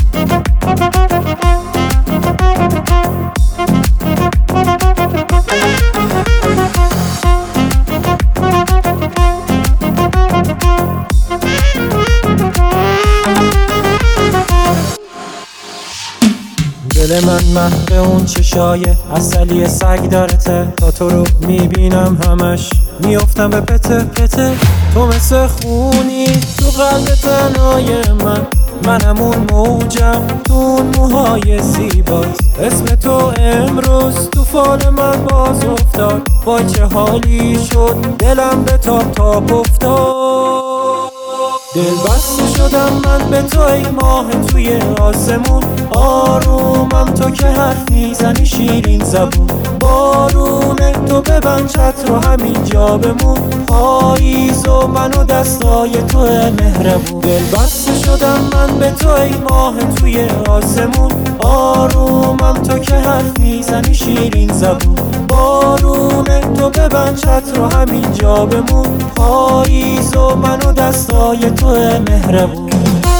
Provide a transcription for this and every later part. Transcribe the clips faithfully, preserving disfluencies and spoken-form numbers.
دل من محو اون چشای اصلی سگ دارته، تا تو رو میبینم همش میافتم به پته پته. تو مثل خونی تو قلب تنهای من، منم اون موجم تو اون موهای زیبات. اسم تو امروز تو فال من باز افتاد، وای چه حالی شد دلم به تاب تاب افتاد. دل بسته شدم من به تو ای ماه توی آسمون، آرومم تو که حرف میزنی شیرین زبون. بارونه تو ببند چتر رو همین جا بمون، پاییز و من و دستای تو مهربون. دل بسته شدم من به تو ای ماه توی آسمون، آرومم تو که حرف میزنی شیرین زبون. بارونه تو ببند چتر رو همین جا بمون، پاییز و من و دستای تو مهربون.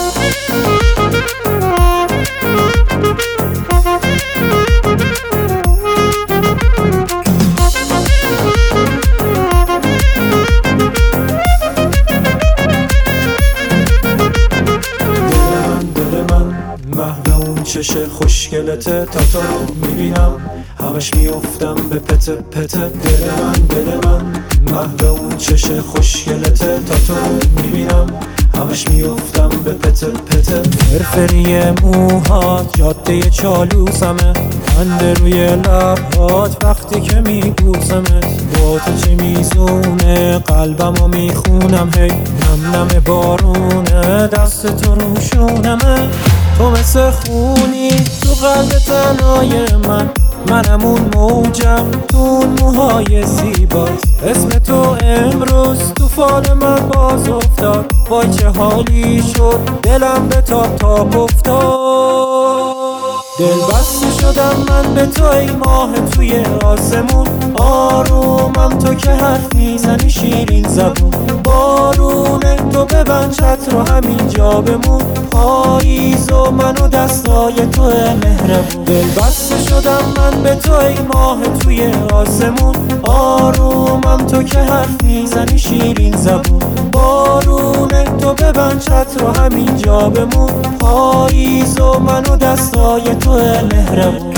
محو اون چش خوشگلته، تا تو رو میبینم همش میافتم به پته پته. دل من دل من محو اون چش خوشگلته، تا تو رو میبینم همش میافتم به پته پته. فرفری موهات جاده چالوسمه، خنده روی لبات وقتی که میبوسمت. با تو چه میزونه قلبم و میخونم، هی نم نم بارونه دست تو روشونمه. تو مثل خونی تو قلب تنهای من، منم اون موجم تو اون موهای زیبات. اسم تو امروز تو فال من باز افتاد، وای چه حالی شد دلم به تاب تاب افتاد. دل بسته شدم من به تو ای ماه توی آسمون، آرومم تو که حرف میزنی شیرین زبون. بارونه تو ببند چتر رو همین جا بمون، پاییز و من و دستای تو مهربون. دل بسته شدم من به تو ای ماه توی آسمون، آرومم تو که حرف میزنی شیرین زبون. بارونه تو ببند چتر رو همین جا بمون، پاییز و من و دستای تو مهربون.